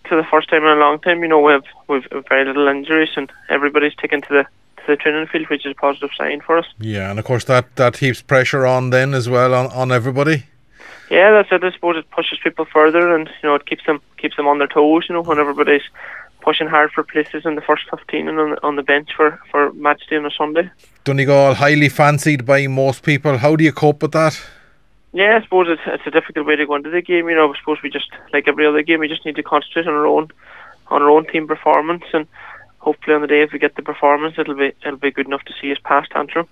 for the first time in a long time. You know, we've very little injuries and everybody's taken to the training field, which is a positive sign for us. Yeah, and of course that heaps pressure on then as well on everybody. Yeah, that's it. I suppose it pushes people further, and you know, it keeps them on their toes. You know, when everybody's pushing hard for places in the first 15 and on the bench for match day on a Sunday. Donegal highly fancied by most people. How do you cope with that? Yeah, I suppose it's a difficult way to go into the game. You know, I suppose we just, like every other game, we just need to concentrate on our own team performance, and hopefully on the day if we get the performance, it'll be good enough to see us past Antrim.